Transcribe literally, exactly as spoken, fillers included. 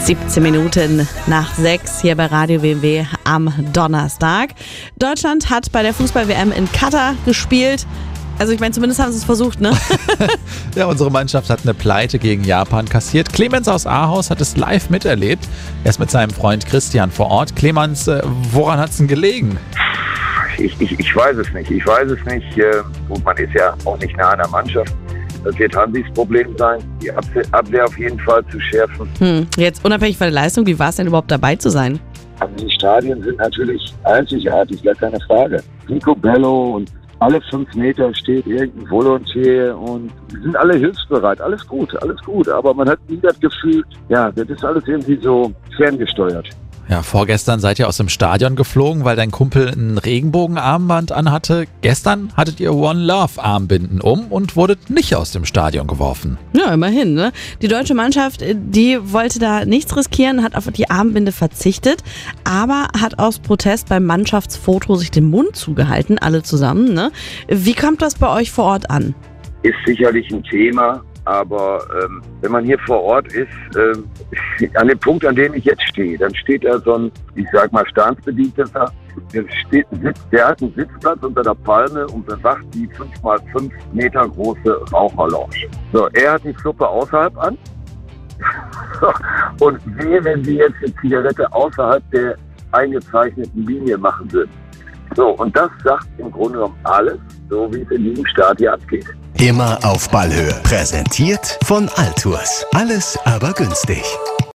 siebzehn Minuten nach sechs hier bei Radio W M W am Donnerstag. Deutschland hat bei der Fußball-W M in Katar gespielt. Also ich meine, zumindest haben sie es versucht, ne? Ja, unsere Mannschaft hat eine Pleite gegen Japan kassiert. Clemens aus Ahaus hat es live miterlebt. Er ist mit seinem Freund Christian vor Ort. Clemens, äh, woran hat es denn gelegen? Ich, ich, ich weiß es nicht. Ich weiß es nicht. Äh, gut, man ist ja auch nicht nah an der Mannschaft. Das wird Hansis Problem sein, die Abwehr, Abwehr auf jeden Fall zu schärfen. Hm, jetzt unabhängig von der Leistung, wie war es denn überhaupt dabei zu sein? Also die Stadien sind natürlich einzigartig, gar keine Frage. Picobello und alle fünf Meter steht irgendein Volontär und die sind alle hilfsbereit. Alles gut, alles gut. Aber man hat nie das Gefühl, ja, das ist alles irgendwie so ferngesteuert. Ja, vorgestern seid ihr aus dem Stadion geflogen, weil dein Kumpel ein Regenbogenarmband anhatte. Gestern hattet ihr One Love Armbinden um und wurdet nicht aus dem Stadion geworfen. Ja, immerhin, ne? Die deutsche Mannschaft, die wollte da nichts riskieren, hat auf die Armbinde verzichtet, aber hat aus Protest beim Mannschaftsfoto sich den Mund zugehalten, alle zusammen, ne? Wie kommt das bei euch vor Ort an? Ist sicherlich ein Thema. Aber ähm, wenn man hier vor Ort ist, ähm, an dem Punkt, an dem ich jetzt stehe, dann steht da so ein, ich sag mal, Staatsbedienter, der, steht, sitzt, der hat einen Sitzplatz unter der Palme und bewacht die fünf mal fünf Meter große Raucherlounge. So, er hat die Fluppe außerhalb an. Und wehe, wenn sie jetzt eine Zigarette außerhalb der eingezeichneten Linie machen würden. So, und das sagt im Grunde genommen alles, so wie es in diesem Staat hier abgeht. Immer auf Ballhöhe. Präsentiert von Altours. Alles aber günstig.